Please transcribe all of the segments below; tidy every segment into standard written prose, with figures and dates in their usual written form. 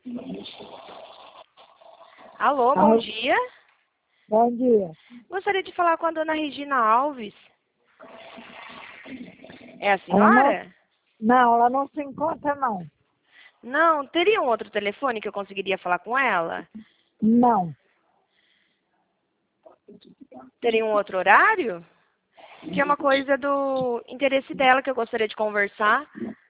Alô, bom Alô, dia. bom dia. Gostaria de falar com a dona Regina Alves. É a Ela senhora? não, ela não se encontra, não. Não, teria um outro telefone que eu conseguiria falar com ela? Não. Teria um outro horário? Que é uma coisa do interesse dela que eu gostaria de conversar.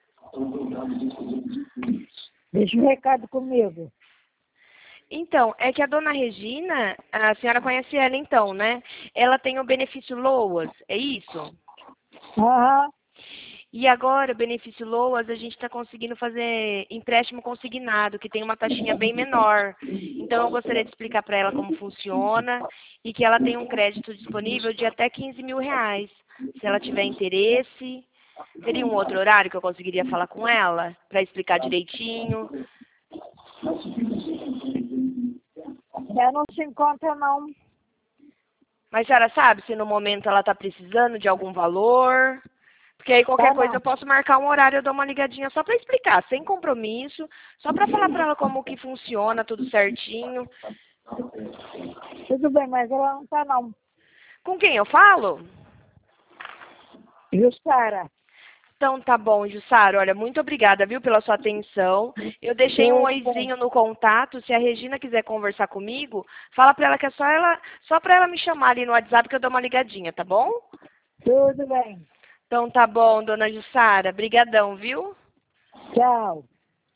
Deixa um recado comigo. Então, é que a dona Regina, a senhora conhece ela então, né? Ela tem o benefício LOAS, é isso? Aham. E agora, o benefício LOAS, a gente está conseguindo fazer empréstimo consignado, que tem uma taxinha bem menor. Então, eu gostaria de explicar para ela como funciona e que ela tem um crédito disponível de até 15 mil reais. Se ela tiver interesse, teria um outro horário que eu conseguiria falar com ela para explicar direitinho. Ela não se encontra, não. Mas a senhora sabe se no momento ela está precisando de algum valor? Porque aí qualquer Tá, coisa eu não. posso marcar um horário, eu dou uma ligadinha só para explicar, sem compromisso, só para falar para ela como que funciona, tudo certinho. Tudo bem, mas ela não tá, não. Com quem eu falo? Jussara. Então tá bom, Jussara. Olha, muito obrigada, viu, pela sua atenção. Eu deixei um Tudo bem. oizinho no contato. Se a Regina quiser conversar comigo, fala para ela que é só para ela me chamar ali no WhatsApp que eu dou uma ligadinha, tá bom? Tudo bem. Então tá bom, dona Jussara. Brigadão, viu? Tchau.